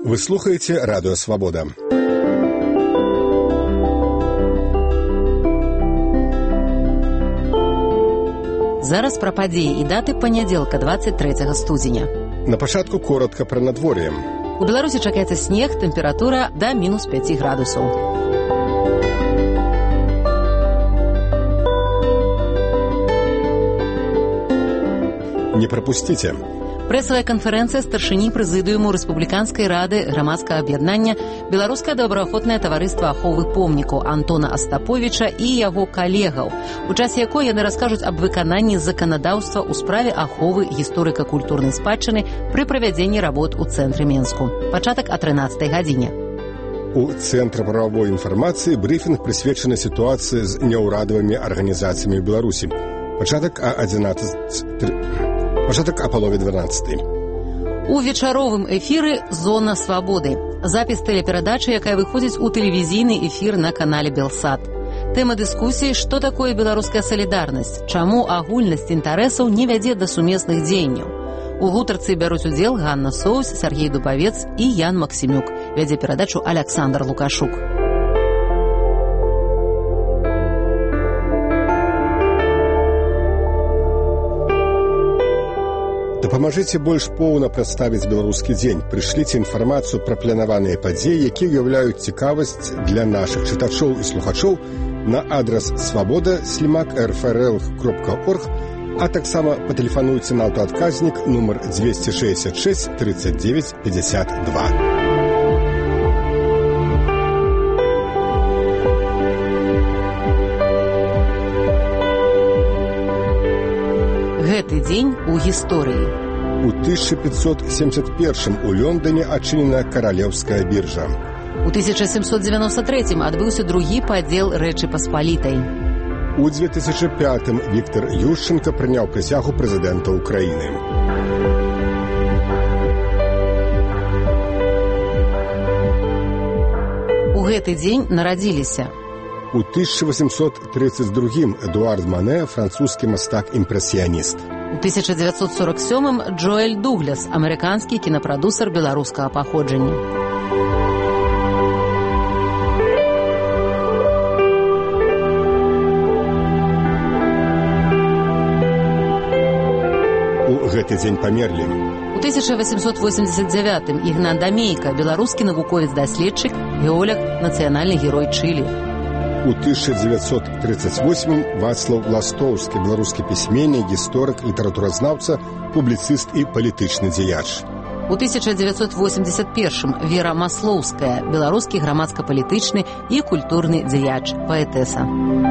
Вы слухаете Радио Свобода. Зараз пра падзеі і даты панядзелка 23 студзеня. На пачатку коротка пра надвор'е. У Беларусі чакаецца снег, тэмпература да мінус 5 градусаў. Не прапусціце. Прэсавая канферэнцыя старшыні прэзідыуму Рэспубліканскай рады грамадскага аб'яднання Беларускае добраахвотнае таварыства аховы помнікаў Антона Астаповіча і яго калегаў, у часе якой яны раскажуць аб выкананні заканадаўства ў справе аховы гісторыка-культурнай спадчыны пры правядзенні работ у цэнтры Менску. Пачатак о 13 гадзіне. У Цэнтры прававой інфармацыі брыфінг прысвечаны сітуацыі з няўрадавымі арганізацыямі ў Беларусі. Пачатак о палове 12. У вечаровым эфіры «Зона свабоды». Запіс тэлеперадачы, якая выходзіць у тэлевізійны эфір на канале «Белсат». Тэма дыскусіі «Што такое беларуская салідарнасць? Чаму агульнасць інтарэсаў не вядзе да сумесных дзеянняў?» У гутарцы бяруць удзел Ганна Соус, Сергей Дубавец і Ян Максімюк. Вядзе перадачу Александр Лукашук. Дапамажыце больш поўна прадставіць беларускі дзень. Прышліце інфармацыю пра планаваныя падзеі, якія ўяўляюць цікавасць для нашых чытачоў і слухачоў на адрас svoboda@rfrl.org, а таксама патэлефануйце на аўтаадказнік нумар 266 39 52. Гэты дзень у гісторыі. У 1571 у Лондоне адчынена каралеўская біржа. У 1793 адбыўся другі падзел Рэчы Паспалітай. У 2005 Віктор Ющенка прыняў прысягу прэзідэнта Украіны. У гэты дзень нарадзіліся. У 1832 Эдуард Мане, французскі мастак-імпрэсіяніст. У 1947 Джоэль Дугляс, амерыканскі кінапрадусар беларускага паходжання. У гэты дзень памерлі. У 1889 Ігнат Дамейка, беларускі навуковец-даследчык, геолог, нацыянальны герой Чылі. У 1938 Вацлаў Ластоўскі, беларускі пісьменнік, гісторык, літаратуразнаўца, публіцыст і палітычны дзеяч. У 1981 Вера Маслоўская, беларускі грамадска-палітычны і культурны дзеяч, паэтэса.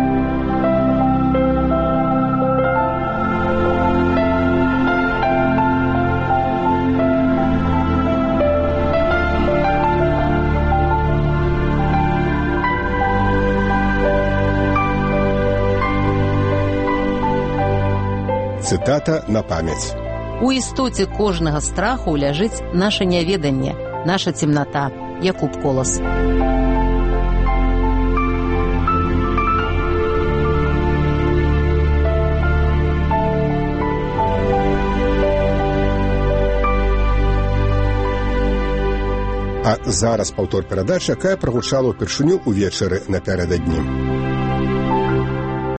Цытата на памяць. У істоце кожнага страху ляжыць наша няведанне, наша цемната. Якуб Колас. А зараз паўтор перадачы, якая прагучала ўпершыню ўвечары напярэдадні.